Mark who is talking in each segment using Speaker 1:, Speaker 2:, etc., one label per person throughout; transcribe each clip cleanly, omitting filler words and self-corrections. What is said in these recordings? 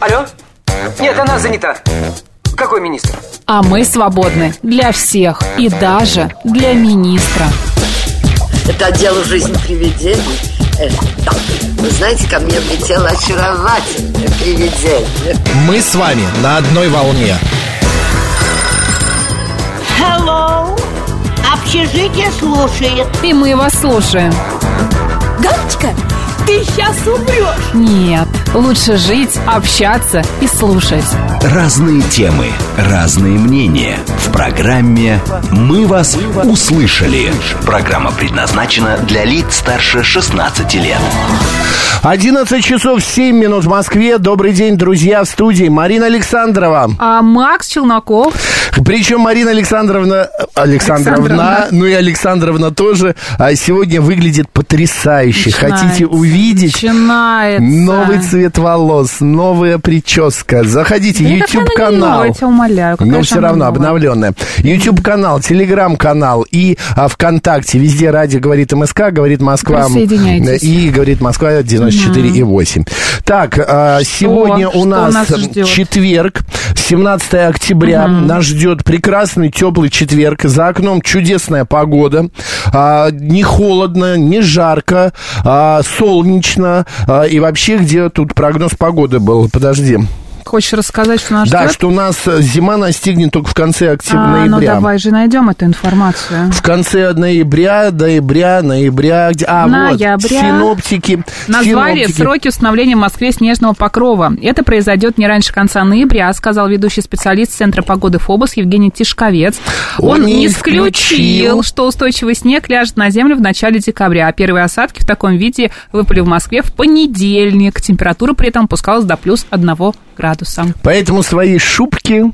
Speaker 1: Алло? Нет, она занята. Какой министр?
Speaker 2: А мы свободны для всех и даже для министра.
Speaker 3: Это отдел «Жизнь привидений». Да. Вы знаете, ко мне влетело очаровательное привидение.
Speaker 4: Мы с вами на одной волне.
Speaker 5: Hello. Общежитие слушает.
Speaker 2: И мы вас слушаем.
Speaker 5: Галочка, ты сейчас умрешь.
Speaker 2: Нет, лучше жить, общаться и слушать.
Speaker 6: Разные темы, разные мнения. В программе «Мы вас услышали». Программа предназначена для лиц старше 16 лет.
Speaker 4: 11 часов 7 минут в Москве. Добрый день, друзья, в студии Марина Александрова.
Speaker 2: А Макс Челноков.
Speaker 4: Причем Марина Александровна, ну и Александровна тоже, сегодня выглядит потрясающе.
Speaker 2: Начинается.
Speaker 4: Хотите увидеть?
Speaker 2: Начинается.
Speaker 4: Новый цвет волос, новая прическа. Заходите, YouTube-канал.
Speaker 2: Я тебя умоляю.
Speaker 4: Но все равно обновленная. YouTube-канал, Telegram-канал и ВКонтакте. Везде радио «Говорит МСК», «Говорит Москва».
Speaker 2: Присоединяйтесь.
Speaker 4: И «Говорит Москва» 94,8. Так, сегодня у нас четверг, 17 октября. Нас ждет прекрасный теплый четверг. За окном чудесная погода. Не холодно, не жарко, солнечно. И вообще, где тут прогноз погоды был? Подожди.
Speaker 2: Хочешь рассказать, что нас ждет?
Speaker 4: Да, что у нас зима настигнет только в конце ноября.
Speaker 2: Ну давай же найдем эту информацию.
Speaker 4: В конце ноября, синоптики.
Speaker 2: Назвали сроки установления в Москве снежного покрова. Это произойдет не раньше конца ноября, сказал ведущий специалист Центра погоды ФОБОС Евгений Тишковец. Он не исключил, что устойчивый снег ляжет на землю в начале декабря, а первые осадки в таком виде выпали в Москве в понедельник. Температура при этом опускалась до плюс 1 градуса.
Speaker 4: Поэтому свои шубки,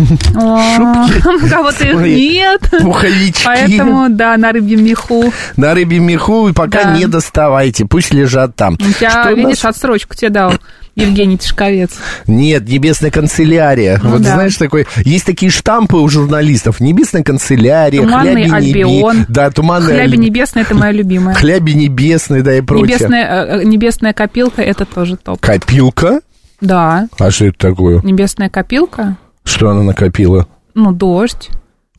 Speaker 2: у кого-то их нет,
Speaker 4: пуховички.
Speaker 2: Поэтому, да, на рыбьем меху.
Speaker 4: На рыбьем меху, и пока не доставайте, пусть лежат там.
Speaker 2: Я, видишь, отсрочку тебе дал Евгений Тишковец.
Speaker 4: Нет, небесная канцелярия. Вот знаешь, есть такие штампы у журналистов. Небесная канцелярия,
Speaker 2: Туманный Альбион.
Speaker 4: Да, туманный
Speaker 2: Хляби небесный, это моя любимая.
Speaker 4: Хляби небесный, да, и прочее.
Speaker 2: Небесная копилка, это тоже топ.
Speaker 4: Копилка?
Speaker 2: Да.
Speaker 4: А что это такое?
Speaker 2: Небесная копилка.
Speaker 4: Что она накопила?
Speaker 2: Ну, дождь.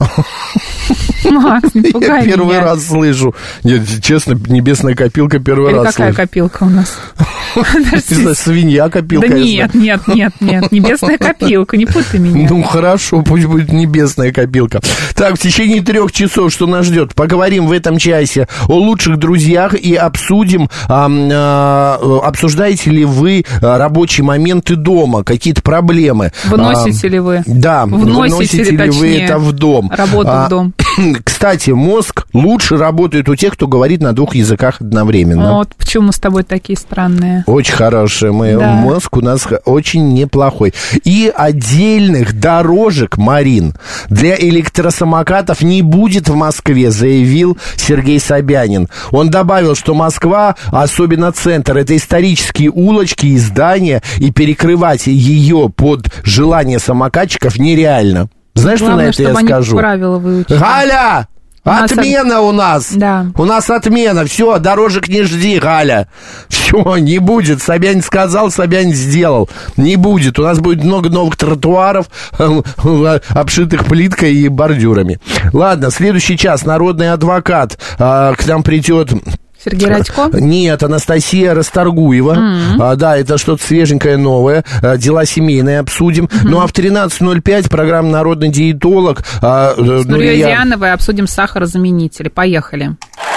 Speaker 2: Макс, не пугай меня.
Speaker 4: Я первый раз слышу. Нет, честно, небесная копилка первый раз
Speaker 2: какая
Speaker 4: слышу.
Speaker 2: Копилка у нас?
Speaker 4: Свинья копилка.
Speaker 2: Да нет, небесная копилка, не путай меня.
Speaker 4: Ну, хорошо, пусть будет небесная копилка. Так, в течение 3 часов что нас ждет? Поговорим в этом часе о лучших друзьях и обсудим, обсуждаете ли вы рабочие моменты дома, какие-то проблемы.
Speaker 2: Выносите ли вы?
Speaker 4: Да, выносите ли вы это в дом.
Speaker 2: Работу в дом.
Speaker 4: Кстати, мозг лучше работает у тех, кто говорит на 2 языках одновременно.
Speaker 2: Вот почему мы с тобой такие странные.
Speaker 4: Очень хороший. Мозг у нас очень неплохой. И отдельных дорожек, Марин, для электросамокатов не будет в Москве, заявил Сергей Собянин. Он добавил, что Москва, особенно центр, это исторические улочки и здания, и перекрывать ее под желание самокатчиков нереально. Знаешь,
Speaker 2: Главное,
Speaker 4: что на это я скажу?
Speaker 2: Правила выучили.
Speaker 4: Галя! Отмена у нас!
Speaker 2: Да.
Speaker 4: У нас отмена. Все, дорожек не жди, Галя. Все, не будет. Собянин сказал, Собянин сделал. Не будет. У нас будет много новых тротуаров, обшитых плиткой и бордюрами. Ладно, следующий час. Народный адвокат к нам придет...
Speaker 2: Сергей Радько?
Speaker 4: Нет, Анастасия Расторгуева. Да, это что-то свеженькое, новое. Дела семейные обсудим. Ну, а в 13:05 программа «Народный диетолог».
Speaker 2: С Нурией Зиановой обсудим сахарозаменители. Поехали.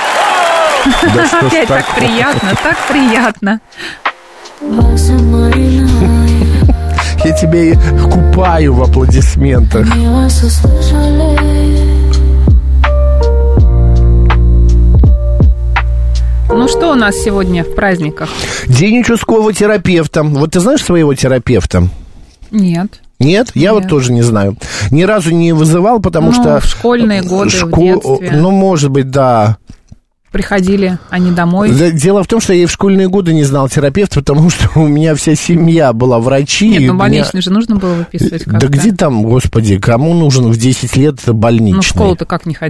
Speaker 2: Опять так приятно, так приятно.
Speaker 4: Я тебя купаю в аплодисментах.
Speaker 2: Ну, что у нас сегодня в праздниках?
Speaker 4: День участкового терапевта. Вот ты знаешь своего терапевта?
Speaker 2: Нет.
Speaker 4: Нет? Я вот тоже не знаю. Ни разу не вызывал, потому что...
Speaker 2: в школьные годы, в детстве.
Speaker 4: Ну, может быть, да.
Speaker 2: Приходили они домой.
Speaker 4: Дело в том, что я и в школьные годы не знал терапевта, потому что у меня вся семья была врачи.
Speaker 2: Нет, ну больничный же нужно было выписывать как-то.
Speaker 4: Да где там, господи, кому нужен в 10 лет больничный?
Speaker 2: Ну, в школу ты как не ходил?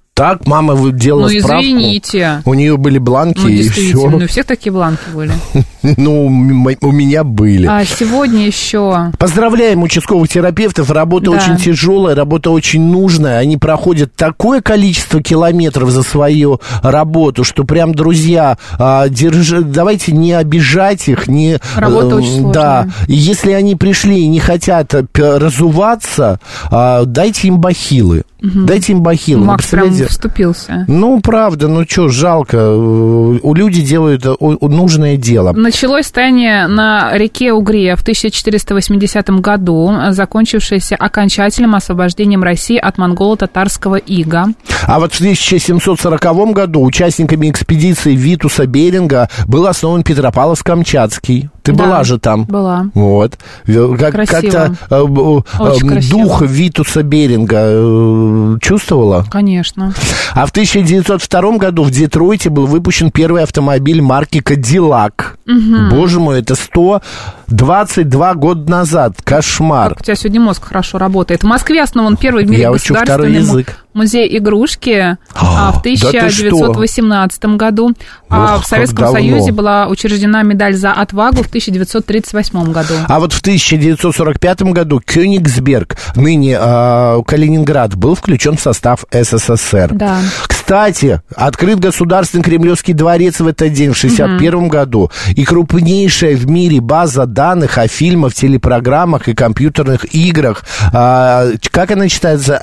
Speaker 4: Так, мама делала справку.
Speaker 2: Извините.
Speaker 4: У нее были бланки, и все.
Speaker 2: У всех такие бланки были.
Speaker 4: Ну, у меня были.
Speaker 2: А сегодня еще...
Speaker 4: Поздравляем участковых терапевтов. Работа очень тяжелая, работа очень нужная. Они проходят такое количество километров за свою работу, что прям, друзья, давайте не обижать их.
Speaker 2: Работа очень сложная.
Speaker 4: Да. И если они пришли и не хотят разуваться, дайте им бахилы. Дайте им бахилы.
Speaker 2: Макс прям вступился.
Speaker 4: Ну, правда, ну что, жалко. Люди делают нужное дело.
Speaker 2: Началось стояние на реке Угре в 1480 году, закончившееся окончательным освобождением России от монголо-татарского ига.
Speaker 4: А вот в 1740 году участниками экспедиции Витуса Беринга был основан Петропавловск-Камчатский. Ты была же там?
Speaker 2: Была.
Speaker 4: Вот.
Speaker 2: Красиво.
Speaker 4: Как-то дух Витуса Беринга чувствовала?
Speaker 2: Конечно.
Speaker 4: А в 1902 году в Детройте был выпущен первый автомобиль марки «Кадиллак». Боже мой, это 122 года назад. Кошмар.
Speaker 2: Как у тебя сегодня мозг хорошо работает. В Москве основан первый в мире государственный музей игрушки в 1918 году. А в Советском Союзе была учреждена медаль за отвагу в 1938 году.
Speaker 4: А вот в 1945 году Кёнигсберг, ныне Калининград, был включен в состав СССР.
Speaker 2: Да.
Speaker 4: Кстати, открыт Государственный Кремлевский дворец в этот день, в 1961 году. И крупнейшая в мире база данных о фильмах, телепрограммах и компьютерных играх. Как она читается?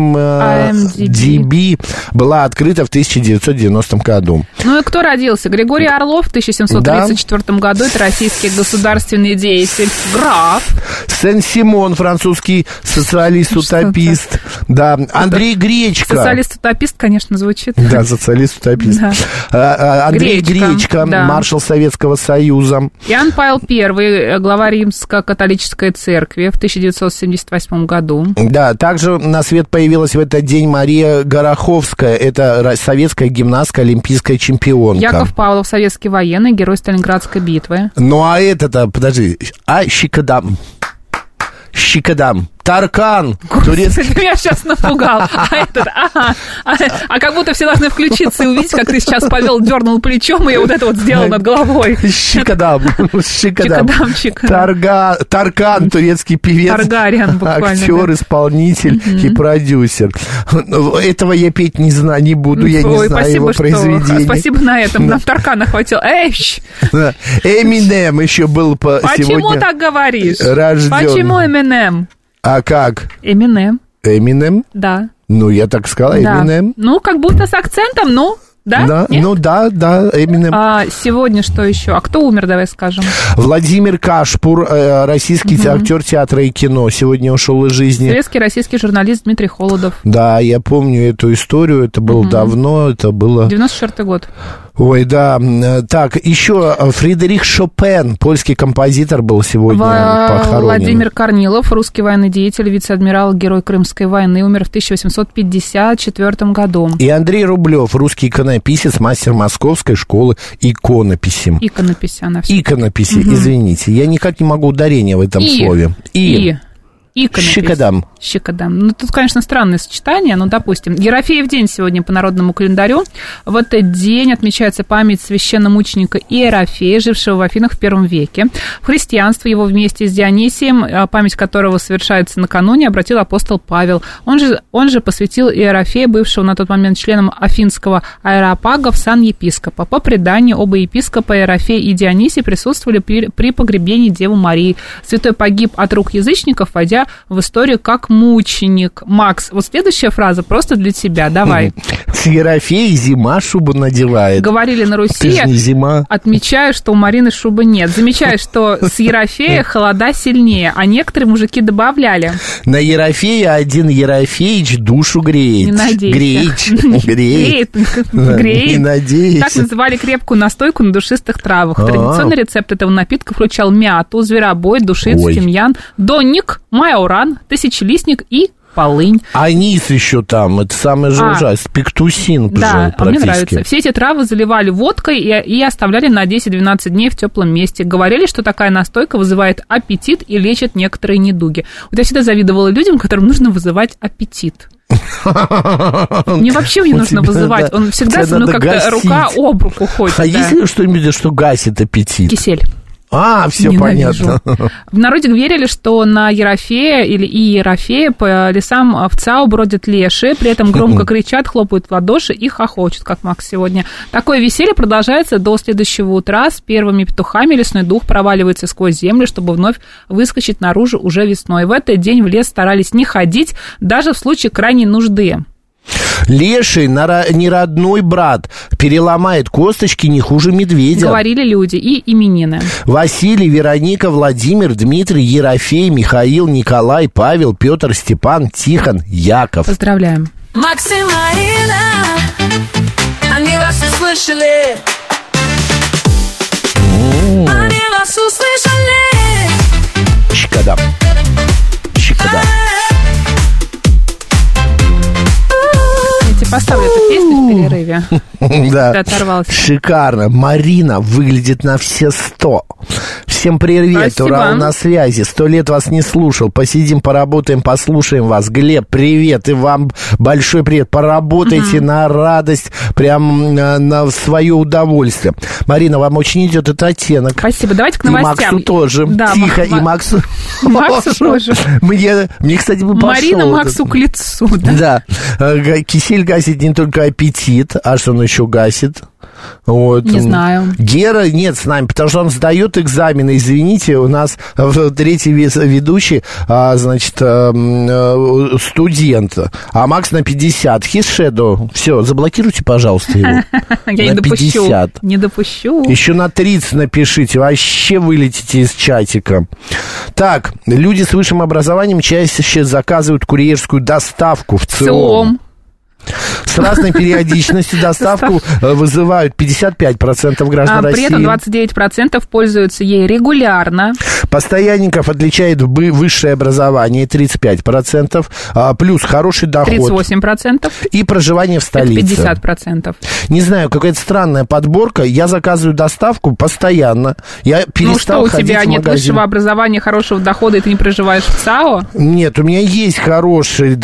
Speaker 4: IMDb была открыта в 1990 году.
Speaker 2: Ну и кто родился? Григорий Орлов в 1734 году. Это российский государственный деятель. Граф.
Speaker 4: Сен-Симон, французский социалист-утопист. Да. Андрей Гречко.
Speaker 2: Социалист-утопист, конечно, звучит.
Speaker 4: Да, социалист-утопист. Да. Андрей Гречко, маршал Советского Союза.
Speaker 2: Иоанн Павел I, глава Римско-католической церкви в 1978 году.
Speaker 4: Да, также на свет появилась в этот день Мария Гороховская. Это советская гимнастка, олимпийская чемпионка.
Speaker 2: Яков Павлов, советский военный, герой Сталинградской битвы.
Speaker 4: Ну, а это-то, подожди, Щикадам. Таркан.
Speaker 2: Турецкий. Ты меня сейчас напугал. А как будто все должны включиться и увидеть, как ты сейчас повел, дернул плечом, и я вот это вот сделал над головой.
Speaker 4: Щикадам. Таркан, турецкий певец.
Speaker 2: Таргариан, буквально.
Speaker 4: Актер, исполнитель и продюсер. Этого я петь не знаю, не буду, я не знаю его произведения.
Speaker 2: Спасибо на этом, нам Таркана хватило.
Speaker 4: Эминем еще был сегодня.
Speaker 2: Почему так говоришь?
Speaker 4: Рожден.
Speaker 2: Почему Эминем?
Speaker 4: А как?
Speaker 2: Эминем.
Speaker 4: Эминем?
Speaker 2: Да.
Speaker 4: Ну, я так сказала, Эминем.
Speaker 2: Ну, как будто с акцентом, ну, да?
Speaker 4: Да, ну да, Эминем.
Speaker 2: А сегодня что еще? А кто умер, давай скажем?
Speaker 4: Владимир Кашпур, российский актер театра и кино, сегодня ушел из жизни.
Speaker 2: Советский российский журналист Дмитрий Холодов.
Speaker 4: Да, я помню эту историю, это было давно, это было...
Speaker 2: 94-й год.
Speaker 4: Ой, да. Так, еще Фредерик Шопен, польский композитор, был сегодня похоронен.
Speaker 2: Владимир Корнилов, русский военный деятель, вице-адмирал, герой Крымской войны, умер в 1854 году.
Speaker 4: И Андрей Рублев, русский иконописец, мастер Московской школы иконописи. Иконописи, извините. Я никак не могу ударения в этом слове. Щикадам.
Speaker 2: Ну, тут, конечно, странное сочетание, но, допустим. Ерофеев день сегодня по народному календарю. В этот день отмечается память священномученика Иерофея, жившего в Афинах в первом веке. В христианство его вместе с Дионисием, память которого совершается накануне, обратил апостол Павел. Он же посвятил Иерофея, бывшего на тот момент членом Афинского аэропага, в сан епископа. По преданию, оба епископа, Иерофей и Дионисий, присутствовали при погребении Девы Марии. Святой погиб от рук язычников, войдя в историю как мученик. Макс, вот следующая фраза просто для тебя, давай.
Speaker 4: С Ерофея зима шубу надевает.
Speaker 2: Говорили на Руси,
Speaker 4: ты же не зима.
Speaker 2: Отмечаю, что у Марины шубы нет. Замечаю, что с Ерофея холода сильнее, а некоторые мужики добавляли.
Speaker 4: На Ерофея один Ерофеич душу греет.
Speaker 2: Не надейся.
Speaker 4: Греет. Не надейся.
Speaker 2: Так называли крепкую настойку на душистых травах. Традиционный рецепт этого напитка включал мяту, зверобой, душицу, тимьян, донник, майоран, тысячелистник и полынь.
Speaker 4: Анис еще там, это самое же ужасное, пектусин
Speaker 2: да, мне нравится. Все эти травы заливали водкой и оставляли на 10-12 дней в теплом месте. Говорили, что такая настойка вызывает аппетит и лечит некоторые недуги. Вот я всегда завидовала людям, которым нужно вызывать аппетит. Мне вообще не нужно вызывать. Он всегда со мной как-то рука об руку ходит.
Speaker 4: А есть ли что-нибудь, что гасит аппетит?
Speaker 2: Кисель.
Speaker 4: Все
Speaker 2: Ненавижу.
Speaker 4: понятно.
Speaker 2: В народе верили, что на Ерофея или Иерофея по лесам в ЦАУ бродят леши, при этом громко кричат, хлопают в ладоши и хохочут, как Макс сегодня. Такое веселье продолжается до следующего утра. С первыми петухами лесной дух проваливается сквозь землю, чтобы вновь выскочить наружу уже весной. В этот день в лес старались не ходить, даже в случае крайней нужды.
Speaker 4: Леший, неродной брат, переломает косточки не хуже медведя.
Speaker 2: Говорили люди и именины.
Speaker 4: Василий, Вероника, Владимир, Дмитрий, Ерофей, Михаил, Николай, Павел, Петр, Степан, Тихон, Яков.
Speaker 2: Поздравляем.
Speaker 7: Макс и Марина, они вас услышали. Они вас услышали.
Speaker 4: Чикадам. Чикадам.
Speaker 2: Поставлю эту песню в перерыве.
Speaker 4: Да,
Speaker 2: ты оторвался.
Speaker 4: Шикарно. Марина выглядит на все 100. Всем привет,
Speaker 2: Спасибо.
Speaker 4: Урал на связи. 100 лет вас не слушал. Посидим, поработаем, послушаем вас. Глеб, привет, и вам большой привет. Поработайте на радость, прям на свое удовольствие. Марина, вам очень идет этот оттенок.
Speaker 2: Спасибо. Давайте к новостям.
Speaker 4: И Максу тоже.
Speaker 2: Да,
Speaker 4: Тихо, и Максу
Speaker 2: тоже.
Speaker 4: Мне, кстати, бы пошел.
Speaker 2: Марина Максу к лицу, да?
Speaker 4: Да. Кисель гасит не только аппетит, а что он еще гасит? Вот.
Speaker 2: Не знаю.
Speaker 4: Гера нет с нами, потому что он сдает экзамены. Извините, у нас третий ведущий, значит, студент, а Макс на 50. His shadow. Все, заблокируйте, пожалуйста, его.
Speaker 2: Я не допущу. Не допущу.
Speaker 4: Еще на 30 напишите, вообще вылетите из чатика. Так, люди с высшим образованием чаще заказывают курьерскую доставку в ЦИОМ. С разной периодичностью доставку вызывают 55% граждан России.
Speaker 2: При этом 29% пользуются ей регулярно.
Speaker 4: Постоянников отличает высшее образование 35%, плюс хороший доход.
Speaker 2: 38%.
Speaker 4: И проживание в столице.
Speaker 2: Это 50%.
Speaker 4: Не знаю, какая-то странная подборка. Я заказываю доставку постоянно. Я перестал ходить в магазин.
Speaker 2: Ну что, у тебя нет высшего образования, хорошего дохода, и ты не проживаешь в ЦАО?
Speaker 4: Нет, у меня есть хорошее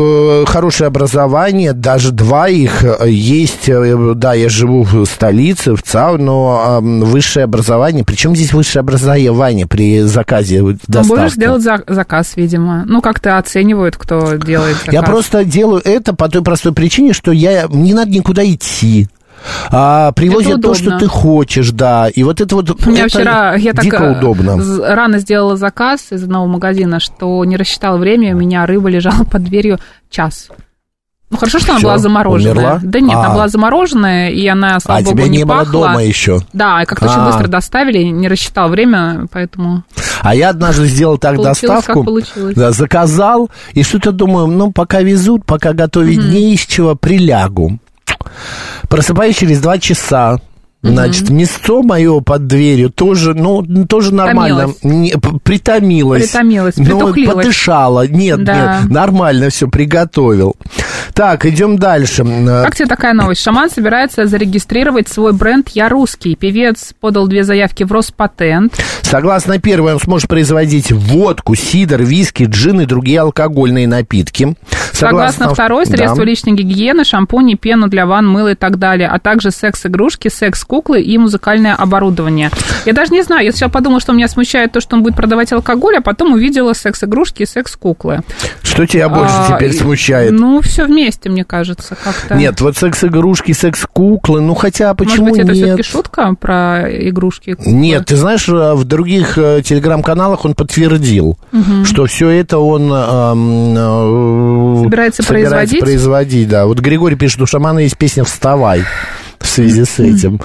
Speaker 4: образование. Даже два их есть. Да, я живу в столице, в ЦАО, но высшее образование. Причем здесь высшее образование при заказе доставки?
Speaker 2: Можешь сделать заказ, видимо. Ну, как-то оценивают, кто делает заказ.
Speaker 4: Я просто делаю это по той простой причине, что не надо никуда идти. Привозят то, что ты хочешь, да. И вот это вот
Speaker 2: у меня вчера я
Speaker 4: дико
Speaker 2: так
Speaker 4: удобно.
Speaker 2: Рано сделала заказ из одного магазина, что не рассчитала время, у меня рыба лежала под дверью час. Ну, хорошо, что она была замороженная.
Speaker 4: Умерла?
Speaker 2: Да нет, она была замороженная, и она, слава богу,
Speaker 4: тебя не
Speaker 2: пахла.
Speaker 4: было дома еще?
Speaker 2: Да, и как-то очень быстро доставили, не рассчитал время, поэтому...
Speaker 4: А я однажды сделал так доставку, да, заказал, и что-то думаю, пока везут, пока готовить не из чего, прилягу. Просыпаюсь через 2 часа. Значит, мясо мое под дверью тоже нормально. Притомилось.
Speaker 2: Притухлилось.
Speaker 4: Подышало. Нет, нормально все приготовил. Так, идем дальше.
Speaker 2: Как тебе такая новость? Шаман собирается зарегистрировать свой бренд «Я русский». Певец подал 2 заявки в Роспатент.
Speaker 4: Согласно первой, он сможет производить водку, сидр, виски, джин и другие алкогольные напитки.
Speaker 2: Согласно второй, средства личной гигиены, шампуни, пену для ванн, мыло и так далее, а также секс-игрушки, секс-куклы и музыкальное оборудование. Я даже не знаю, я сначала подумала, что меня смущает то, что он будет продавать алкоголь, а потом увидела секс-игрушки и секс-куклы.
Speaker 4: Что тебя больше теперь смущает?
Speaker 2: Ну, все вместе, мне кажется, как-то.
Speaker 4: Нет, вот секс-игрушки, секс-куклы, хотя почему нет?
Speaker 2: Может быть, это все-таки шутка про игрушки? Куклы?
Speaker 4: Нет, ты знаешь, в других телеграм-каналах он подтвердил, что все это он
Speaker 2: собирается
Speaker 4: производить, да. Вот Григорий пишет, у шамана есть песня «Вставай» в связи с этим.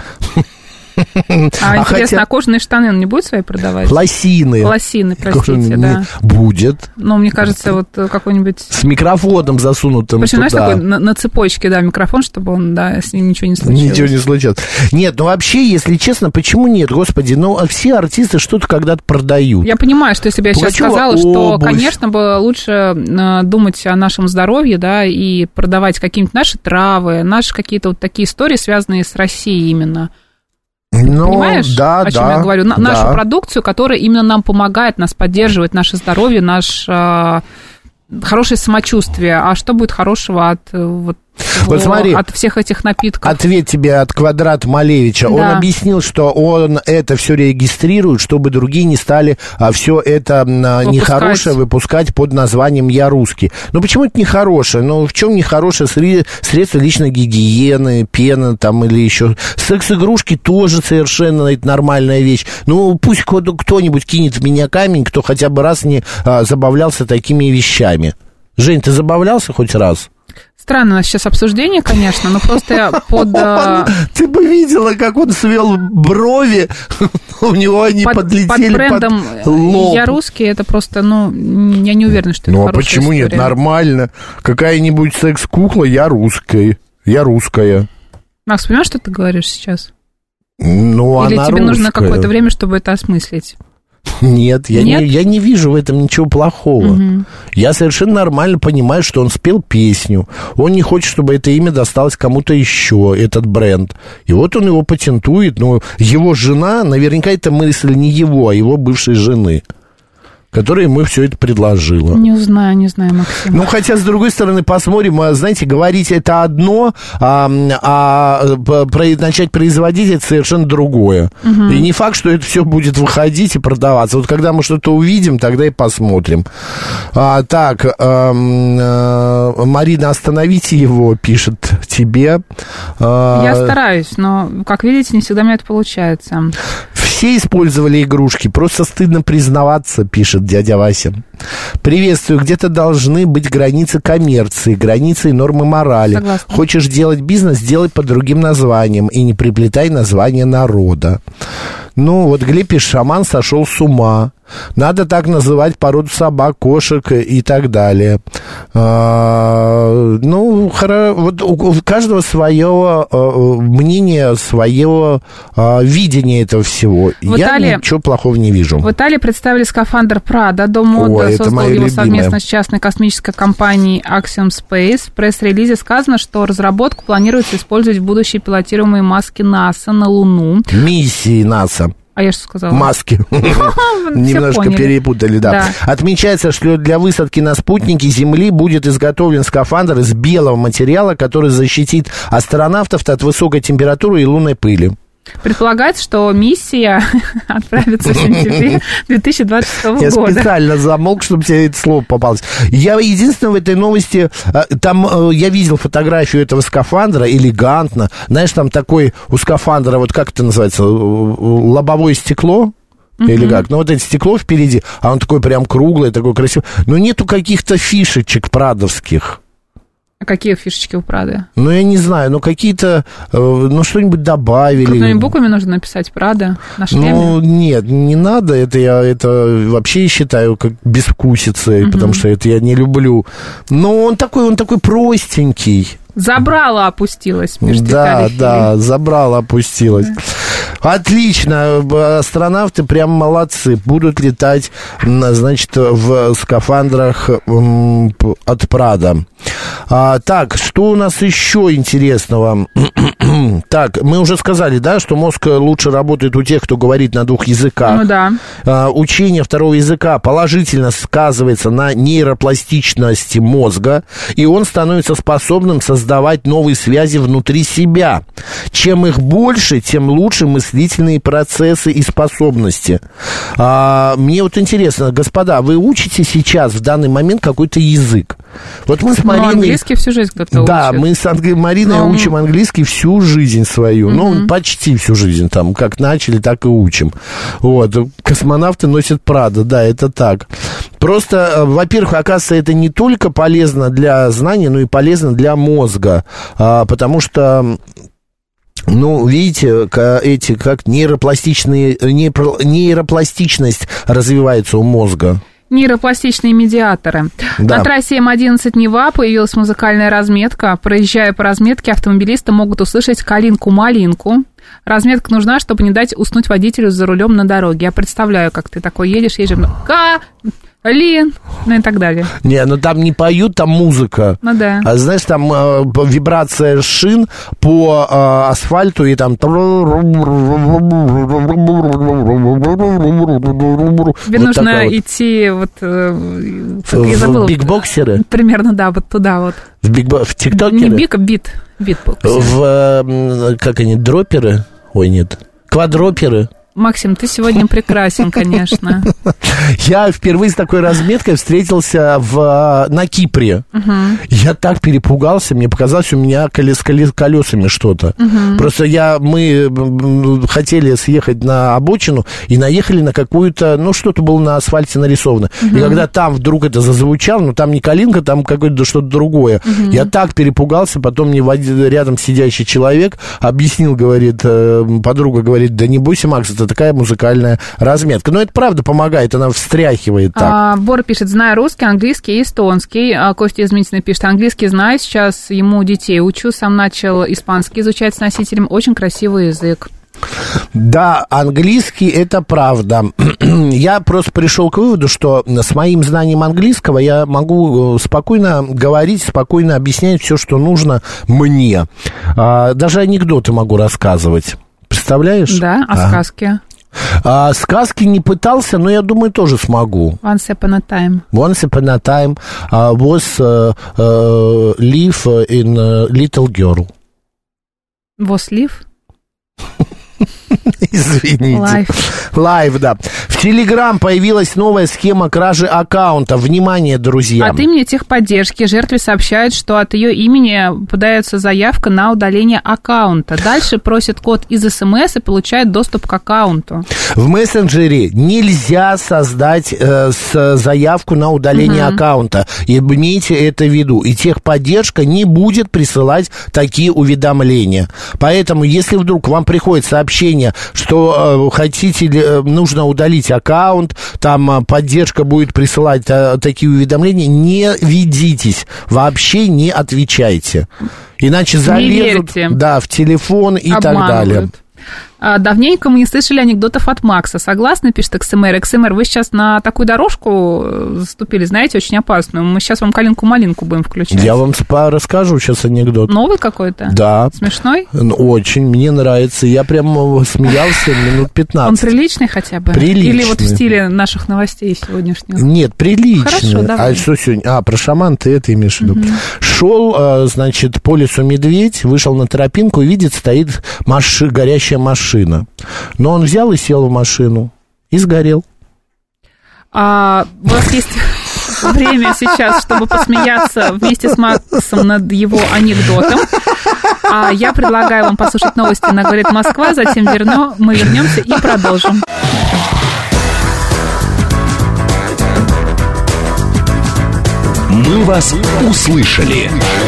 Speaker 2: Интересно, кожаные штаны он не будет свои продавать?
Speaker 4: Лосины,
Speaker 2: простите, да.
Speaker 4: Будет.
Speaker 2: Ну, мне кажется, вот какой-нибудь...
Speaker 4: С микрофоном засунутым
Speaker 2: причем,
Speaker 4: туда.
Speaker 2: знаешь, такой на цепочке, да, микрофон, чтобы он, да, с ним ничего не случилось.
Speaker 4: Ничего не случилось. Нет, вообще, если честно, почему нет, господи? Все артисты что-то когда-то продают.
Speaker 2: Я понимаю, что если бы я сейчас сказала, что, конечно, бы лучше думать о нашем здоровье, да, и продавать какие-нибудь наши травы, наши какие-то вот такие истории, связанные с Россией именно. Понимаешь, о чем я говорю? Нашу продукцию, которая именно нам помогает, нас поддерживает, наше здоровье, хорошее самочувствие. А что будет хорошего от
Speaker 4: Вот смотри,
Speaker 2: от всех этих напитков?
Speaker 4: Ответ тебе от Квадрат Малевича. Да. Он объяснил, что он это все регистрирует, чтобы другие не стали все это нехорошее выпускать под названием «Я русский». Ну, почему это нехорошее? Ну, в чем нехорошее средство личной гигиены, пена там или еще? Секс-игрушки тоже совершенно это нормальная вещь. Ну, пусть кто-нибудь кинет в меня камень, кто хотя бы раз не забавлялся такими вещами. Жень, ты забавлялся хоть раз?
Speaker 2: Странно у нас сейчас обсуждение, конечно, но просто под...
Speaker 4: Ты бы видела, как он свел брови, у него они подлетели под брендом лоб.
Speaker 2: «Я русский», это просто, я не уверена, что это хорошая история. Ну, а почему нет?
Speaker 4: Нормально. Какая-нибудь секс-кукла, я русская. Я русская.
Speaker 2: Макс, понимаешь, что ты говоришь сейчас?
Speaker 4: Ну,
Speaker 2: или
Speaker 4: она
Speaker 2: тебе
Speaker 4: русская.
Speaker 2: Нужно какое-то время, чтобы это осмыслить?
Speaker 4: Нет, я не вижу в этом ничего плохого. Угу. Я совершенно нормально понимаю, что он спел песню. Он не хочет, чтобы это имя досталось кому-то еще, этот бренд. И вот он его патентует. Но его жена, наверняка это мысль не его, а его бывшей жены, которая ему все это предложила.
Speaker 2: Не знаю, Максим.
Speaker 4: Ну, хотя, с другой стороны, посмотрим, знаете, говорить это одно, начать производить это совершенно другое. Угу. И не факт, что это все будет выходить и продаваться. Вот когда мы что-то увидим, тогда и посмотрим. Так, Марина, остановите его, пишет тебе.
Speaker 2: Я стараюсь, но, как видите, не всегда у меня это получается.
Speaker 4: Все использовали игрушки, просто стыдно признаваться, пишет дядя Вася. Приветствую, где-то должны быть границы коммерции, границы и нормы морали.
Speaker 2: Согласна.
Speaker 4: Хочешь делать бизнес, делай под другим названием и не приплетай название народа. Ну, вот Глеб пишет, шаман сошел с ума. Надо так называть породу собак, кошек и так далее. Ну, вот у каждого свое мнение, свое видение этого всего. Я ничего плохого не вижу.
Speaker 2: В Италии представили скафандр Prada. Дом моды создал его совместно с частной космической компанией Axiom Space. В пресс-релизе сказано, что разработку планируется использовать в будущей пилотируемой маске НАСА на Луну.
Speaker 4: Миссии НАСА.
Speaker 2: А я что сказала?
Speaker 4: Маски. Немножко перепутали, да. Отмечается, что для высадки на спутнике Земли будет изготовлен скафандр из белого материала, который защитит астронавтов от высокой температуры и лунной пыли.
Speaker 2: Предполагается, что миссия отправится в сентябре 2026 года.
Speaker 4: Я специально замолк, чтобы тебе это слово попалось. Я единственное в этой новости, там я видел фотографию этого скафандра, элегантно. Знаешь, там такой у скафандра, вот как это называется, лобовое стекло? Или как? Ну, вот это стекло впереди, а он такой прям круглый, такой красивый. Но нету каких-то фишечек прадовских.
Speaker 2: А какие фишечки у Прады?
Speaker 4: Ну, я не знаю, что-нибудь добавили.
Speaker 2: Крупными буквами нужно написать Прада на шлеме?
Speaker 4: Ну, нет, не надо, это вообще считаю как безвкусицей, потому что это я не люблю. Но он такой простенький.
Speaker 2: Забрала опустилась, пишет
Speaker 4: Виталий. Да, забрала опустилась. Отлично, астронавты прям молодцы, будут летать, значит, в скафандрах от Прада. Так, что у нас еще интересного? Так, мы уже сказали, да, что мозг лучше работает у тех, кто говорит на двух языках.
Speaker 2: Ну да.
Speaker 4: Учение второго языка положительно сказывается на нейропластичности мозга, и он становится способным создавать новые связи внутри себя. Чем их больше, тем лучше мыслительные процессы и способности. Мне вот интересно, господа, вы учите сейчас, в данный момент, какой-то язык? Вот мы с Мариной...
Speaker 2: английский всю жизнь кто-то учит.
Speaker 4: Да, мы с Мариной учим английский всю жизнь свою. Ну, почти всю жизнь. Там, как начали, так и учим. Вот. Космонавты носят Прада, да, это так. Просто, во-первых, оказывается, это не только полезно для знаний, но и полезно для мозга. Потому что... Ну, видите, как нейропластичность развивается у мозга.
Speaker 2: Нейропластичные медиаторы. Да. На трассе М11 Нева появилась музыкальная разметка. Проезжая по разметке, автомобилисты могут услышать «Калинку-малинку». Разметка нужна, чтобы не дать уснуть водителю за рулем на дороге. Я представляю, как ты такой едешь, Лин, ну и так далее.
Speaker 4: Не, ну там не поют, там музыка.
Speaker 2: Ну да.
Speaker 4: А знаешь, там вибрация шин по асфальту, и там...
Speaker 2: Тебе
Speaker 4: вот
Speaker 2: нужно
Speaker 4: вот.
Speaker 2: идти
Speaker 4: В бигбоксеры?
Speaker 2: Примерно, да, вот туда вот.
Speaker 4: В тиктокеры?
Speaker 2: Не битбоксеры.
Speaker 4: Как они, дроперы? Ой, нет. Квадроперы?
Speaker 2: Максим, ты сегодня прекрасен, конечно.
Speaker 4: Я впервые с такой разметкой встретился на Кипре. Я так перепугался, мне показалось, у меня с колесами что-то. Просто мы хотели съехать на обочину и наехали на какую-то, что-то было на асфальте нарисовано. И когда там вдруг это зазвучало, там не калинка, там какое-то что-то другое. Я так перепугался, потом мне рядом сидящий человек объяснил, говорит, подруга говорит, да не бойся, Макс, это такая музыкальная разметка. Но это правда помогает, она встряхивает так.
Speaker 2: Бор пишет, знаю русский, английский и эстонский. Костя Измитина пишет, английский знаю, сейчас ему детей учу, сам начал испанский изучать с носителем, очень красивый язык.
Speaker 4: Да, английский это правда. Я просто пришел к выводу, что с моим знанием английского я могу спокойно говорить, спокойно объяснять все, что нужно мне. Даже анекдоты могу рассказывать. Представляешь?
Speaker 2: Да, сказки?
Speaker 4: Сказки не пытался, но я думаю, тоже смогу.
Speaker 2: Once upon a time.
Speaker 4: Once upon a time was live in little girl.
Speaker 2: Was live?
Speaker 4: Извините. Лайв, да. В Телеграм появилась новая схема кражи аккаунта. Внимание, друзья.
Speaker 2: От имени техподдержки жертве сообщают, что от ее имени подается заявка на удаление аккаунта. Дальше просят код из СМС и получают доступ к аккаунту.
Speaker 4: В мессенджере нельзя создать заявку на удаление аккаунта. И имейте это в виду. И техподдержка не будет присылать такие уведомления. Поэтому, если вдруг вам приходит сообщение, что нужно удалить аккаунт, там поддержка будет присылать такие уведомления, не ведитесь, вообще не отвечайте. Иначе залезут в телефон и так далее.
Speaker 2: Давненько мы не слышали анекдотов от Макса. Согласны, пишет XMR. XMR, вы сейчас на такую дорожку заступили, знаете, очень опасную. Мы сейчас вам калинку-малинку будем включать.
Speaker 4: Я вам расскажу сейчас анекдот.
Speaker 2: Новый какой-то?
Speaker 4: Да.
Speaker 2: Смешной?
Speaker 4: Очень, мне нравится. Я прям смеялся минут 15.
Speaker 2: Он приличный хотя бы?
Speaker 4: Приличный.
Speaker 2: Или вот в стиле наших новостей сегодняшних?
Speaker 4: Нет, приличный.
Speaker 2: Хорошо, давай.
Speaker 4: А что сегодня? Про шаман ты это имеешь в виду? Шел, значит, по лесу медведь, вышел на тропинку и видит, стоит горящая машина. Но он взял и сел в машину и сгорел.
Speaker 2: У вас есть время сейчас, чтобы посмеяться вместе с Максом над его анекдотом. Я предлагаю вам послушать новости на «Говорит Москва», затем мы вернемся и продолжим.
Speaker 6: Мы вас услышали.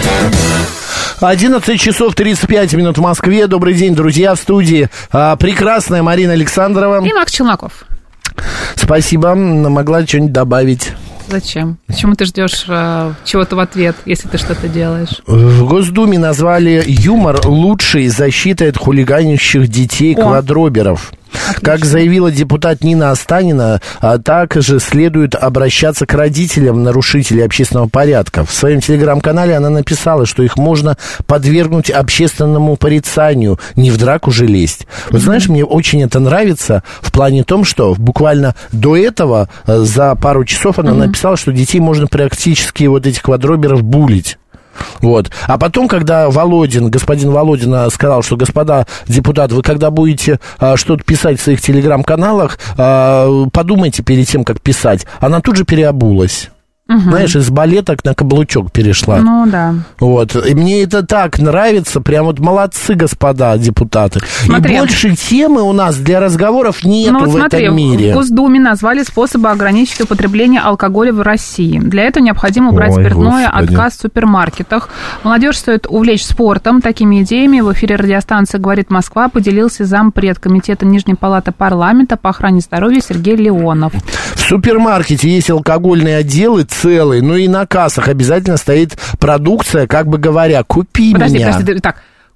Speaker 4: 11 часов 35 минут в Москве. Добрый день, друзья, в студии прекрасная Марина Александрова.
Speaker 2: И Макс Челноков.
Speaker 4: Спасибо. Могла что-нибудь добавить.
Speaker 2: Зачем? Почему ты ждешь чего-то в ответ, если ты что-то делаешь?
Speaker 4: В Госдуме назвали юмор лучшей защитой от хулиганящих детей-квадроберов.
Speaker 2: Отлично.
Speaker 4: Как заявила депутат Нина Останина, также следует обращаться к родителям нарушителей общественного порядка. В своем телеграм-канале она написала, что их можно подвергнуть общественному порицанию, не в драку же лезть. Вот знаешь, мне очень это нравится в плане том, что буквально до этого, за пару часов она написала, что детей можно практически вот этих квадроберов булить. Вот. А потом, когда господин Володин сказал, что, господа депутаты, вы когда будете что-то писать в своих телеграм-каналах, подумайте перед тем, как писать, она тут же переобулась. Знаешь, из балеток на каблучок перешла.
Speaker 2: Ну, да.
Speaker 4: Вот. И мне это так нравится. Прям вот молодцы, господа депутаты.
Speaker 2: Смотри.
Speaker 4: И больше темы у нас для разговоров нету в этом мире.
Speaker 2: В Госдуме назвали способы ограничить употребление алкоголя в России. Для этого необходимо убрать спиртное, отказ в супермаркетах. Молодежь стоит увлечь спортом. Такими идеями в эфире радиостанции «Говорит Москва» поделился зампред комитета Нижней палаты парламента по охране здоровья Сергей Леонов.
Speaker 4: В супермаркете есть алкогольные отделы целый, но и на кассах обязательно стоит продукция, как бы говоря, купи меня.
Speaker 2: Подожди, так,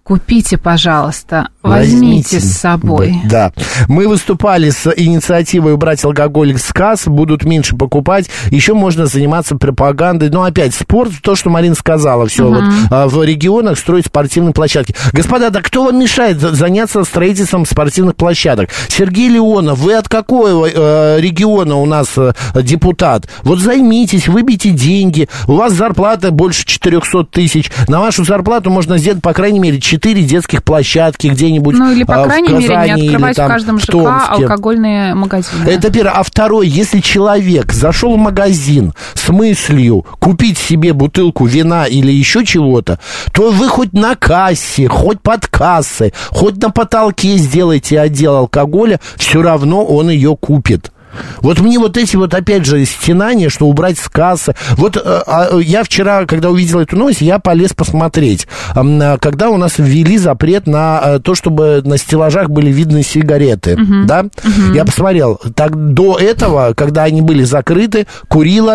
Speaker 2: Купите, пожалуйста, возьмите с собой.
Speaker 4: Да. Мы выступали с инициативой «Убрать алкоголь с касс», будут меньше покупать. Еще можно заниматься пропагандой. Но опять спорт, то, что Марина сказала, все вот в регионах строить спортивные площадки. Господа, да кто вам мешает заняться строительством спортивных площадок? Сергей Леонов, вы от какого региона у нас депутат? Вот займитесь, выбейте деньги. У вас зарплата больше 400 тысяч. На вашу зарплату можно сделать, по крайней мере, 4 детских площадки где-нибудь в Казани.
Speaker 2: Ну, или, по крайней мере, не открывать
Speaker 4: там,
Speaker 2: в каждом ЖК алкогольные магазины.
Speaker 4: Это первое. А второе, если человек зашел в магазин с мыслью купить себе бутылку вина или еще чего-то, то вы хоть на кассе, хоть под кассой, хоть на потолке сделайте отдел алкоголя, все равно он ее купит. Вот мне вот эти вот, опять же, стенания, что убрать с кассы. Вот я вчера, когда увидел эту новость, я полез посмотреть, когда у нас ввели запрет на то, чтобы на стеллажах были видны сигареты, да? Я посмотрел, так до этого, когда они были закрыты, курило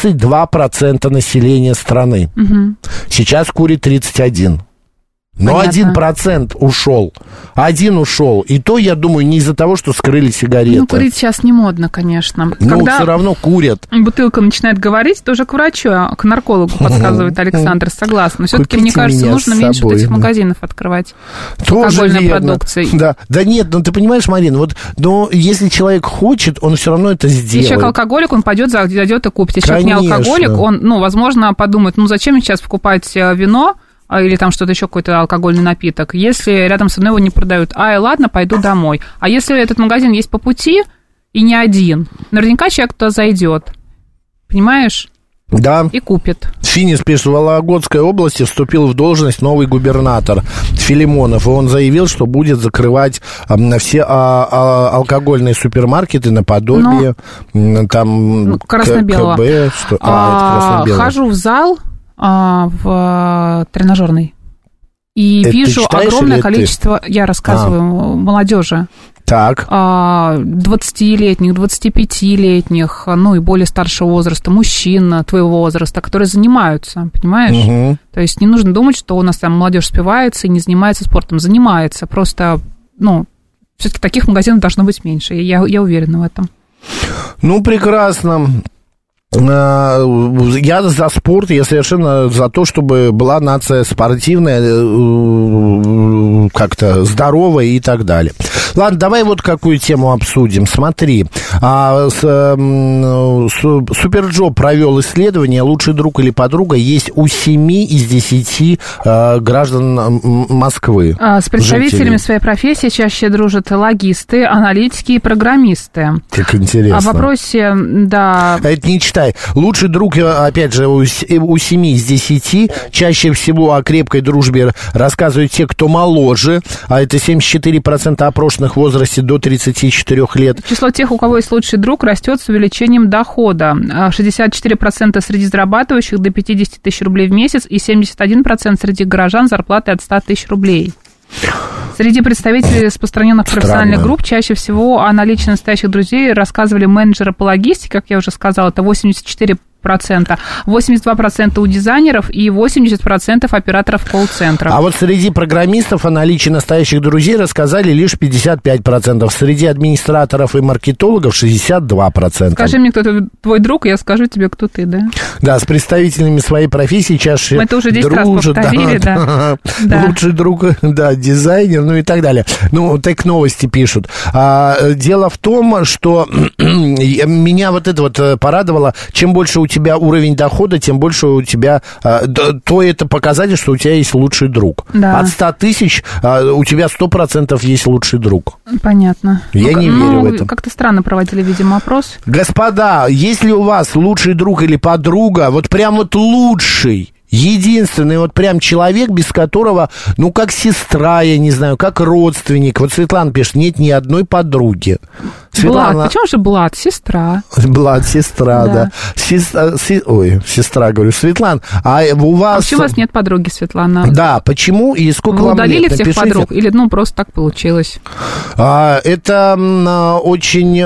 Speaker 4: 32% населения страны. Сейчас курит 31%. Но
Speaker 2: понятно.
Speaker 4: 1% ушел. Один ушел. И то, я думаю, не из-за того, что скрыли сигареты.
Speaker 2: Ну, курить сейчас не модно, конечно.
Speaker 4: Ну,
Speaker 2: когда
Speaker 4: все равно курят.
Speaker 2: Бутылка начинает говорить, тоже к врачу, к наркологу подсказывает Александр, согласна. Но все-таки, мне кажется, нужно меньше вот этих магазинов открывать с алкогольной продукцией.
Speaker 4: Да. Да нет, ну ты понимаешь, Марина, вот, но если человек хочет, он все равно это сделает.
Speaker 2: Если человек алкоголик, он пойдет, зайдет и купит. Если человек не алкоголик, он, ну, возможно, подумает, ну, зачем мне сейчас покупать вино, или там что-то еще, какой-то алкогольный напиток, если рядом со мной его не продают. Ладно, пойду домой. А если этот магазин есть по пути, и не один, наверняка человек туда зайдет. Понимаешь?
Speaker 4: Да.
Speaker 2: И купит.
Speaker 4: Финис пишет, в Вологодской области вступил в должность новый губернатор Филимонов, и он заявил, что будет закрывать все алкогольные супермаркеты наподобие там
Speaker 2: красно-белого.
Speaker 4: КБ. Это красно-белое.
Speaker 2: Хожу в зал в тренажерный и
Speaker 4: это
Speaker 2: вижу огромное количество, я рассказываю, молодежи.
Speaker 4: Так.
Speaker 2: 20-летних, 25-летних, ну и более старшего возраста, мужчин твоего возраста, которые занимаются, понимаешь? То есть не нужно думать, что у нас там молодежь спивается и не занимается спортом. Занимается, просто, ну, все-таки таких магазинов должно быть меньше, я уверена в этом.
Speaker 4: Ну, прекрасно. Я за спорт, я совершенно за то, чтобы была нация спортивная, как-то здоровая и так далее. Ладно, давай вот какую тему обсудим. Смотри, Суперджоп провел исследование, лучший друг или подруга есть у 7 из 10 граждан Москвы.
Speaker 2: С представителями своей профессии чаще дружат логисты, аналитики и программисты.
Speaker 4: Как интересно.
Speaker 2: О вопросе, да...
Speaker 4: Это не читай. Лучший друг, опять же, у 7 из 10. Чаще всего о крепкой дружбе рассказывают те, кто моложе. А это 74% опрошенных в возрасте до 34 лет.
Speaker 2: Число тех, у кого есть лучший друг, растет с увеличением дохода. 64% среди зарабатывающих до 50 тысяч рублей в месяц и 71% среди горожан с зарплатой от 100 тысяч рублей. Среди представителей распространенных профессиональных групп чаще всего о наличии настоящих друзей рассказывали менеджеры по логистике, как я уже сказала, это 84%, 82% у дизайнеров и 80% операторов колл-центров.
Speaker 4: А вот среди программистов о наличии настоящих друзей рассказали лишь 55%. Среди администраторов и маркетологов 62%.
Speaker 2: Скажи мне, кто твой друг, я скажу тебе, кто ты, да?
Speaker 4: Да, с представителями своей профессии чаще
Speaker 2: мы это уже 10 раз повторили, да.
Speaker 4: Лучший друг, да, дизайнер, ну и так далее. Ну, так новости пишут. Дело в том, что меня вот это вот порадовало, чем больше у тебя уровень дохода, тем больше у тебя, то это показатель, что у тебя есть лучший друг.
Speaker 2: Да.
Speaker 4: От 100 тысяч у тебя 100% есть лучший друг.
Speaker 2: Понятно.
Speaker 4: Я не верю в это.
Speaker 2: Как-то странно проводили, видимо, опрос.
Speaker 4: Господа, если у вас лучший друг или подруга, вот прям вот лучший, единственный вот прям человек, без которого, ну, как сестра, я не знаю, как родственник. Вот Светлана пишет, нет ни одной подруги. Светлана...
Speaker 2: Блад, почему же Блад? Сестра.
Speaker 4: Блад, сестра, да. Сестра, говорю. Светлана, а у вас...
Speaker 2: А почему у вас нет подруги, Светлана?
Speaker 4: Да, почему и сколько
Speaker 2: вы
Speaker 4: вам лет?
Speaker 2: Вы удалили всех
Speaker 4: Напишите.
Speaker 2: подруг? Или, ну, просто так получилось?
Speaker 4: Это очень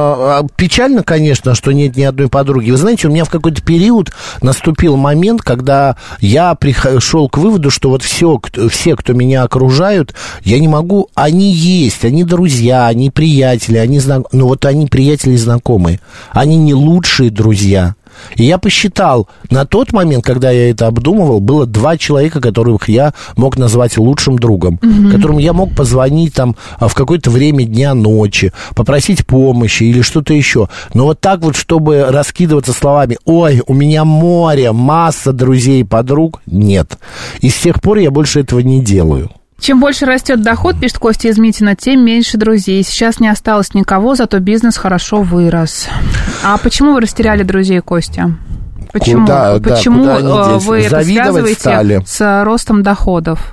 Speaker 4: печально, конечно, что нет ни одной подруги. Вы знаете, у меня в какой-то период наступил момент, когда когда я пришел к выводу, что вот все, кто меня окружают, я не могу, они есть, они друзья, они приятели, они но вот они приятели и знакомые, они не лучшие друзья. И я посчитал, на тот момент, когда я это обдумывал, было 2 человека, которых я мог назвать лучшим другом, которым я мог позвонить там в какое-то время дня, ночи, попросить помощи или что-то еще. Но вот так вот, чтобы раскидываться словами: ой, у меня море, масса друзей и подруг, нет. И с тех пор я больше этого не делаю.
Speaker 2: Чем больше растет доход, пишет Костя из Митина, тем меньше друзей. Сейчас не осталось никого, зато бизнес хорошо вырос. А почему вы растеряли друзей, Костя? Почему вы это связываете стали с ростом доходов?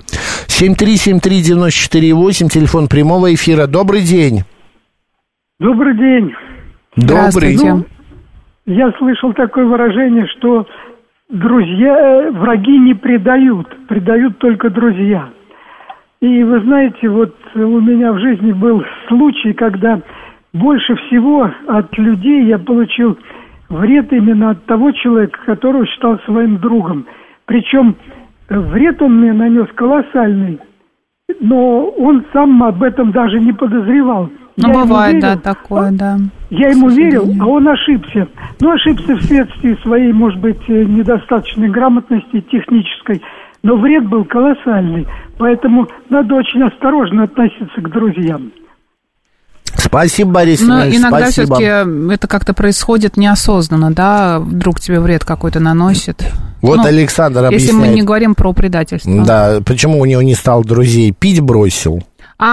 Speaker 4: 7373948, телефон прямого эфира. Добрый день.
Speaker 8: Добрый день.
Speaker 4: Добрый.
Speaker 8: Я слышал такое выражение, что враги не предают, предают только друзья. И вы знаете, вот у меня в жизни был случай, когда больше всего от людей я получил вред именно от того человека, которого считал своим другом. Причем вред он мне нанес колоссальный, но он сам об этом даже не подозревал.
Speaker 2: Ну, бывает, да, такое, да.
Speaker 8: Я ему верил, а он ошибся. Ну, ошибся вследствие своей, может быть, недостаточной грамотности технической. Но вред был колоссальный, поэтому надо очень осторожно относиться к друзьям.
Speaker 4: Спасибо, Борис Иванович,
Speaker 2: иногда
Speaker 4: спасибо.
Speaker 2: все-таки это как-то происходит неосознанно, да, вдруг тебе вред какой-то наносит.
Speaker 4: Вот Александр объясняет.
Speaker 2: Если мы не говорим про предательство.
Speaker 4: Да, почему у него не стал друзей? Пить бросил.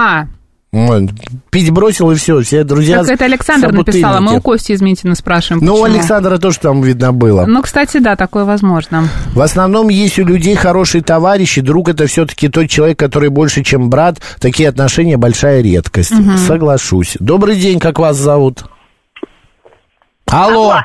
Speaker 4: Пить бросил, и все друзья.
Speaker 2: Так это Александр написала, мы у Кости из Митина спрашиваем, почему.
Speaker 4: Ну, у Александра тоже там видно было.
Speaker 2: Ну, кстати, да, такое возможно.
Speaker 4: В основном есть у людей хорошие товарищи, друг это все-таки тот человек, который больше, чем брат. Такие отношения большая редкость. Угу. Соглашусь. Добрый день, как вас зовут? Алло.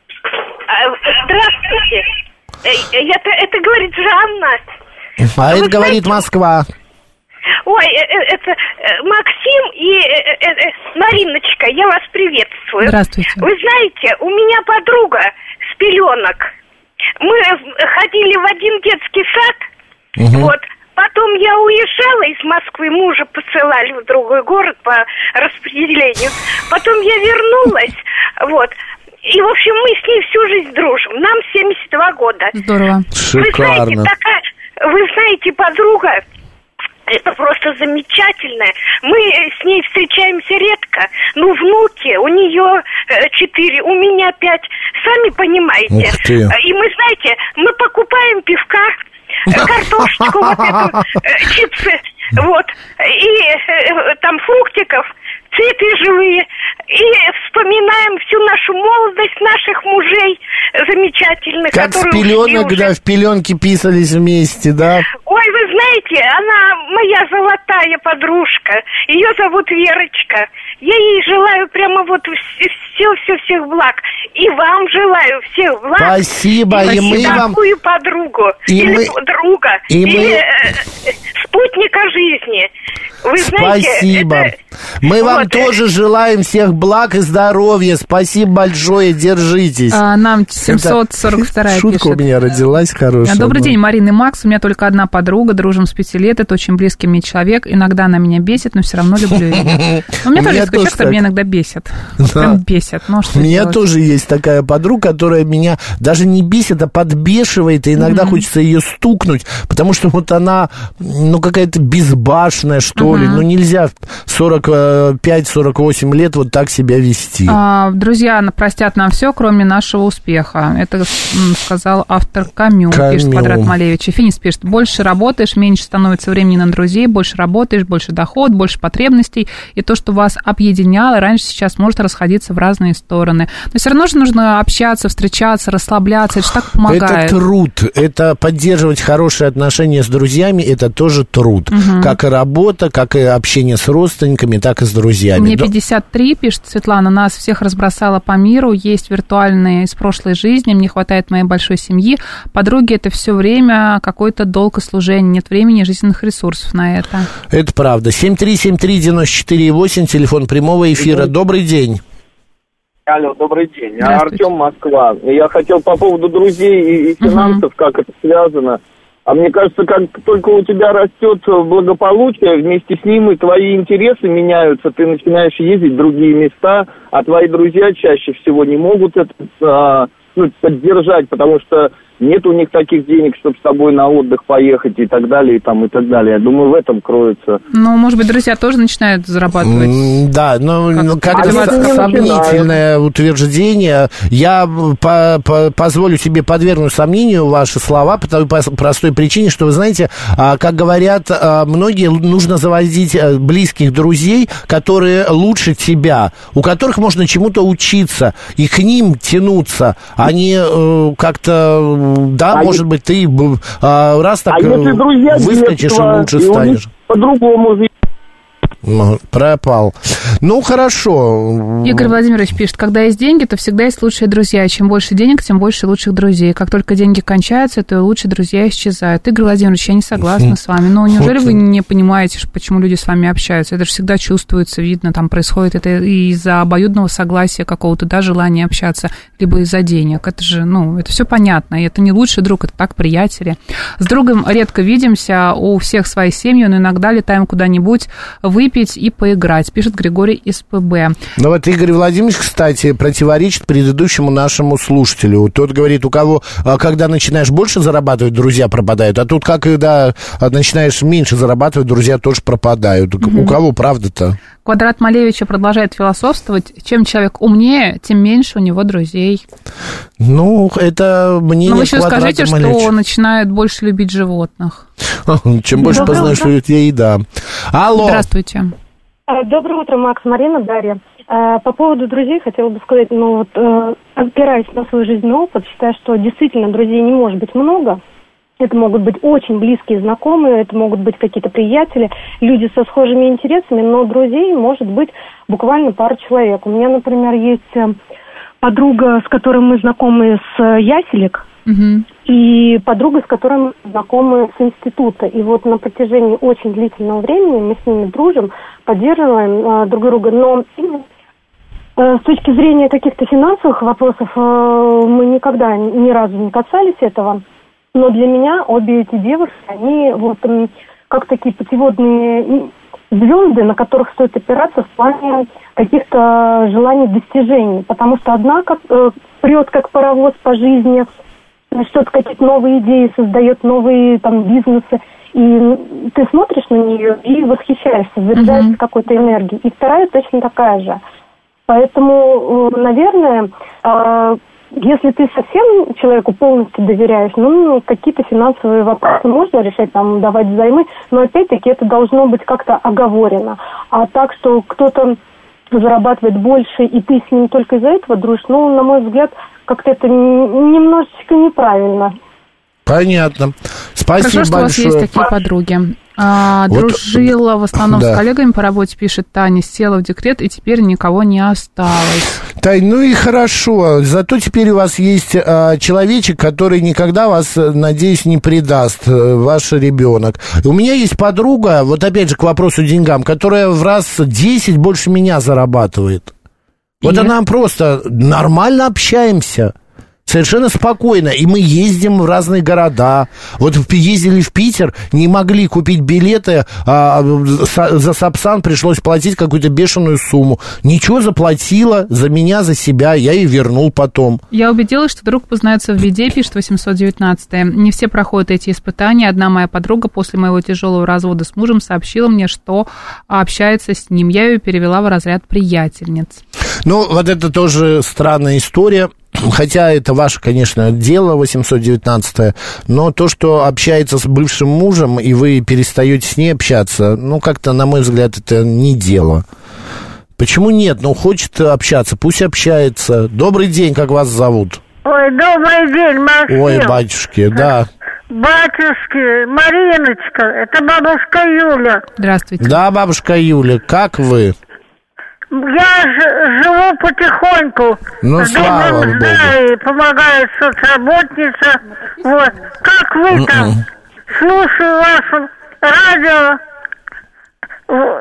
Speaker 9: Здравствуйте. Это говорит Жанна.
Speaker 4: А это говорит Москва.
Speaker 9: Ой, это Максим и Мариночка, я вас приветствую.
Speaker 2: Здравствуйте.
Speaker 9: Вы знаете, у меня подруга с пеленок. Мы ходили в один детский сад, вот. Потом я уезжала из Москвы, мужа посылали в другой город по распределению. Потом я вернулась, вот. И, в общем, мы с ней всю жизнь дружим. Нам 72 года.
Speaker 2: Здорово.
Speaker 4: Шикарно.
Speaker 9: Вы знаете, подруга... Это просто замечательно. Мы с ней встречаемся редко. Ну, внуки, у нее 4, у меня 5. Сами понимаете. И мы, знаете, мы покупаем пивка, картошечку, вот эту, чипсы, вот, и там фруктиков, цветы живые. И вспоминаем всю нашу молодость, наших мужей замечательных.
Speaker 4: Как с пеленок, да, в пеленки писались вместе, да?
Speaker 9: Ой, вы знаете, она моя золотая подружка. Ее зовут Верочка. Я ей желаю прямо вот всех благ. И вам желаю всех благ.
Speaker 4: Спасибо. И мы вам...
Speaker 9: Такую подругу. Или друга. Или спутника жизни. Вы знаете,
Speaker 4: спасибо. Мы вам тоже желаем всех благ и здоровья. Спасибо большое, держитесь.
Speaker 2: Нам 742-я
Speaker 4: шутка
Speaker 2: пишет.
Speaker 4: У меня родилась хорошая.
Speaker 2: Добрый день, Марина и Макс. У меня только одна подруга, дружим с 5 лет. Это очень близкий мне человек. Иногда она меня бесит, но все равно люблю ее. У меня тоже есть человек, который меня иногда бесит. Прям бесит.
Speaker 4: У меня тоже есть такая подруга, которая меня даже не бесит, а подбешивает. И иногда хочется ее стукнуть, потому что вот она, ну, какая-то безбашенная, что ли. Ну, нельзя 45-48 лет вот так себя вести.
Speaker 2: Друзья простят нам все, кроме нашего успеха. Это сказал автор Камю. Пишет Квадрат Малевич. И Финис пишет: больше работаешь, меньше становится времени на друзей, больше работаешь, больше доход, больше потребностей. И то, что вас объединяло раньше, сейчас может расходиться в разные стороны. Но все равно же нужно общаться, встречаться, расслабляться. Это же так помогает.
Speaker 4: Это труд. Это поддерживать хорошие отношения с друзьями, это тоже труд. Как и работа, как и общение с родственниками, так и с друзьями.
Speaker 2: Мне 53, пишет Светлана, нас всех разбросала по миру, есть виртуальные из прошлой жизни, мне хватает моей большой семьи, подруги это все время какой-то долг и служение, нет времени и жизненных ресурсов на это.
Speaker 4: Это правда. 7373948, телефон прямого эфира. Добрый день.
Speaker 10: Алло, добрый день.
Speaker 2: Здравствуйте.
Speaker 10: Артем, Москва. Я хотел по поводу друзей и финансов, как это связано. А мне кажется, как только у тебя растет благополучие, вместе с ним и твои интересы меняются, ты начинаешь ездить в другие места, а твои друзья чаще всего не могут это поддержать, потому что нет у них таких денег, чтобы с тобой на отдых поехать и так далее, и так далее. Я думаю, в этом кроется.
Speaker 2: Ну, может быть, друзья тоже начинают зарабатывать.
Speaker 4: Да, но как-то сомнительное утверждение. Я позволю себе подвергнуть сомнению ваши слова по той простой причине, что, вы знаете, как говорят многие, нужно заводить близких друзей, которые лучше тебя, у которых можно чему-то учиться, и к ним тянуться, а не как-то... Да, может быть, ты раз так выскочишь и лучше станешь.
Speaker 10: По-другому жить.
Speaker 4: Пропал. Ну, хорошо.
Speaker 2: Игорь Владимирович пишет, когда есть деньги, то всегда есть лучшие друзья. Чем больше денег, тем больше лучших друзей. Как только деньги кончаются, то и лучшие друзья исчезают. Игорь Владимирович, я не согласна с вами. Но неужели вы не понимаете, почему люди с вами общаются? Это же всегда чувствуется, видно, там происходит это из-за обоюдного согласия какого-то, да, желания общаться, либо из-за денег. Это же, это все понятно. И это не лучший друг, это так, приятели. С другом редко видимся, у всех свои семьи, но иногда летаем куда-нибудь выпить и поиграть, пишет Григорий из ПБ.
Speaker 4: Ну вот Игорь Владимирович, кстати, противоречит предыдущему нашему слушателю. Тот говорит, у кого, когда начинаешь больше зарабатывать, друзья пропадают, а тут, когда начинаешь меньше зарабатывать, друзья тоже пропадают. У кого правда-то?
Speaker 2: Квадрат Малевича продолжает философствовать. Чем человек умнее, тем меньше у него друзей.
Speaker 4: Ну, это мнение
Speaker 2: Но вы еще
Speaker 4: Квадрата
Speaker 2: скажите,
Speaker 4: Малевича.
Speaker 2: что начинает больше любить животных.
Speaker 4: Чем больше познаешь, что это еда. Алло.
Speaker 2: Здравствуйте.
Speaker 11: Доброе утро, Макс, Марина, Дарья. По поводу друзей хотела бы сказать, опираясь на свой жизненный опыт, считаю, что действительно друзей не может быть много. Это могут быть очень близкие знакомые, это могут быть какие-то приятели, люди со схожими интересами, но друзей может быть буквально пара человек. У меня, например, есть подруга, с которой мы знакомы с яселек, и подруга, с которой мы знакомы с института. И вот на протяжении очень длительного времени мы с ними дружим, поддерживаем друг друга, но с точки зрения каких-то финансовых вопросов мы никогда ни разу не касались этого. Но для меня обе эти девушки, они как такие путеводные звезды, на которых стоит опираться в плане каких-то желаний, достижений. Потому что одна прет как паровоз по жизни, что-то, какие-то новые идеи создает, новые бизнесы. И ты смотришь на нее и восхищаешься, заряжаешься какой-то энергией. И вторая точно такая же. Поэтому, наверное, если ты совсем человеку полностью доверяешь, какие-то финансовые вопросы можно решать, давать взаймы, но опять-таки это должно быть как-то оговорено. А так, что кто-то зарабатывает больше, и ты с ним только из-за этого дружишь, на мой взгляд, как-то это немножечко неправильно.
Speaker 4: Понятно. Спасибо
Speaker 2: Хорошо, что
Speaker 4: большое.
Speaker 2: у вас есть такие подруги. Дружила в основном с коллегами по работе, пишет Таня, села в декрет, и теперь никого не осталось.
Speaker 4: Тань, ну и хорошо. Зато теперь у вас есть человечек, который никогда вас, надеюсь, не предаст, ваш ребенок. У меня есть подруга, вот опять же к вопросу деньгам, которая в раз 10 больше меня зарабатывает. Вот она просто нормально общаемся. Совершенно спокойно. И мы ездим в разные города. Вот ездили в Питер, не могли купить билеты, за Сапсан пришлось платить какую-то бешеную сумму. Ничего, заплатила за меня, за себя, я ей вернул потом.
Speaker 2: Я убедилась, что друг познается в беде, пишет 819-е. Не все проходят эти испытания. Одна моя подруга после моего тяжелого развода с мужем сообщила мне, что общается с ним. Я ее перевела в разряд приятельниц.
Speaker 4: Ну, вот это тоже странная история. Хотя это ваше, конечно, дело, 819-е, но то, что общается с бывшим мужем, и вы перестаете с ней общаться, как-то, на мой взгляд, это не дело. Почему нет? Хочет общаться, пусть общается. Добрый день, как вас зовут?
Speaker 12: Ой, добрый день, Максим.
Speaker 4: Ой, батюшки, да.
Speaker 12: Батюшки, Мариночка, это бабушка Юля.
Speaker 2: Здравствуйте.
Speaker 4: Да, бабушка Юля, как вы?
Speaker 12: Я живу потихоньку.
Speaker 4: Слава Богу.
Speaker 12: Помогает соцработница. Вот. Как вы там? Слушаю ваше радио.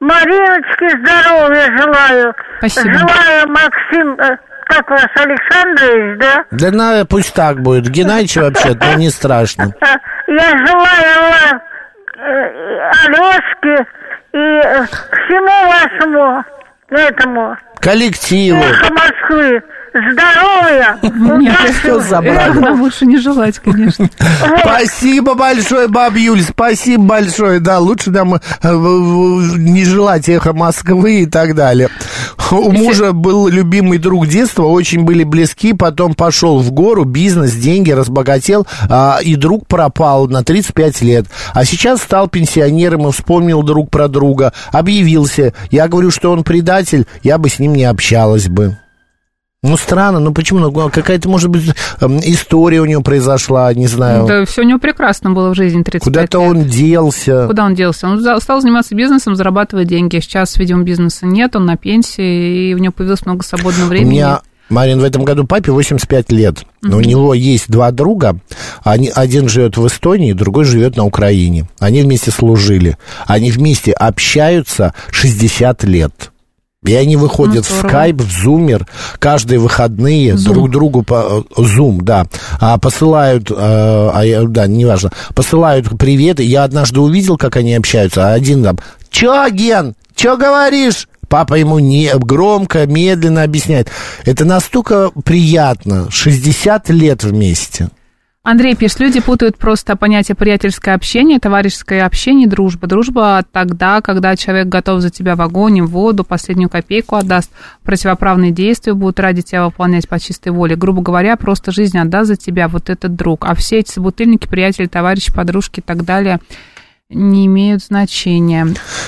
Speaker 12: Мариночке здоровья желаю.
Speaker 2: Спасибо.
Speaker 12: Желаю, Максим, как вас, Александрович, да?
Speaker 4: Да, пусть так будет. Геннадьевич вообще-то не страшно.
Speaker 12: Я желаю вам, Алёшке, и всему вашему этому
Speaker 4: коллективу
Speaker 12: «Эхо Москвы» здоровья.
Speaker 2: Нет, все забрали. Нам лучше не желать, конечно.
Speaker 4: Спасибо большое, баб Юль, спасибо большое. Да, лучше нам не желать «Эхо Москвы» и так далее. У мужа был любимый друг детства, очень были близки, потом пошел в гору, бизнес, деньги, разбогател, и друг пропал на 35 лет. А сейчас стал пенсионером и вспомнил друг про друга, объявился. Я говорю, что он предатель, я бы с ним не общалась бы. Ну, странно, ну почему? Ну, какая-то, может быть, история у него произошла, не знаю.
Speaker 2: Да, все у него прекрасно было в жизни 35
Speaker 4: Куда-то
Speaker 2: лет.
Speaker 4: он делся.
Speaker 2: Куда он делся? Он стал заниматься бизнесом, зарабатывать деньги. Сейчас, видимо, бизнеса нет, он на пенсии, и у него появилось много свободного времени.
Speaker 4: У меня, Марин, в этом году папе 85 лет. Но у него есть два друга. Один живет в Эстонии, другой живет на Украине. Они вместе служили. Они вместе общаются 60 лет. И они выходят в скайп, в зумер, каждые выходные друг другу по зум, да, посылают, да, неважно, посылают привет. Я однажды увидел, как они общаются, а один там: «Чё, Ген, чё говоришь?» Папа ему громко, медленно объясняет. Это настолько приятно, 60 лет вместе.
Speaker 2: Андрей пишет, люди путают просто понятие приятельское общение, товарищеское общение, дружба. Дружба тогда, когда человек готов за тебя в огонь, в воду, последнюю копейку отдаст, противоправные действия будут ради тебя выполнять по чистой воле. Грубо говоря, просто жизнь отдаст за тебя вот этот друг. А все эти собутыльники, приятели, товарищи, подружки и так далее не имеют значения.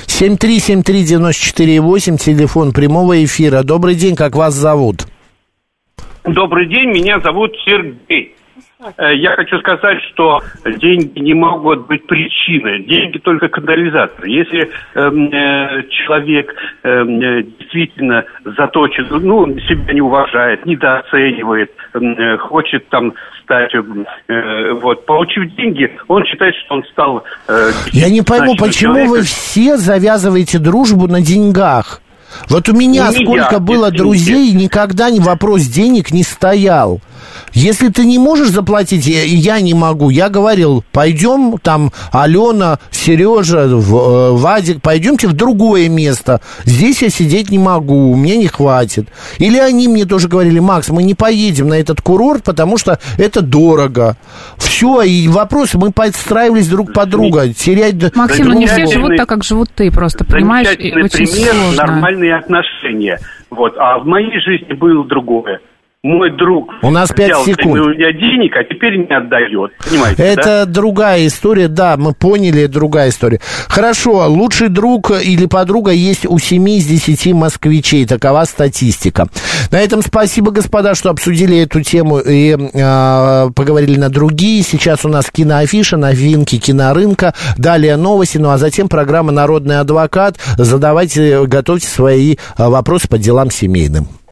Speaker 4: 7373948, телефон прямого эфира. Добрый день, как вас зовут?
Speaker 13: Добрый день, меня зовут Сергей. Я хочу сказать, что деньги не могут быть причиной. Деньги только катализатор. Если человек действительно заточен, ну, себя не уважает, недооценивает, хочет там стать, вот, получив деньги, он считает, что он стал...
Speaker 4: Я не пойму, почему вы все завязываете дружбу на деньгах? Вот у меня сколько было друзей, никогда вопрос денег не стоял. Если ты не можешь заплатить, я не могу. Я говорил, пойдем там, Алена, Сережа, Вадик, пойдемте в другое место. Здесь я сидеть не могу, мне не хватит. Или они мне тоже говорили: Макс, мы не поедем на этот курорт, потому что это дорого. Все, и вопрос, мы подстраивались друг под друга. Терять...
Speaker 2: Максим, ну не все живут так, как живут ты, просто, понимаешь?
Speaker 13: Замечательный пример, нормальные отношения. Вот. А в моей жизни было другое. Мой друг
Speaker 4: у нас 5 секунд.
Speaker 13: У меня денег, а теперь не отдает. Понимаете,
Speaker 4: это
Speaker 13: да?
Speaker 4: Другая история, да, мы поняли, другая история. Хорошо, лучший друг или подруга есть у 7 из 10 москвичей, такова статистика. На этом спасибо, господа, что обсудили эту тему и поговорили на другие. Сейчас у нас киноафиша, новинки кинорынка, далее новости, ну а затем программа «Народный адвокат». Задавайте, готовьте свои вопросы по делам семейным.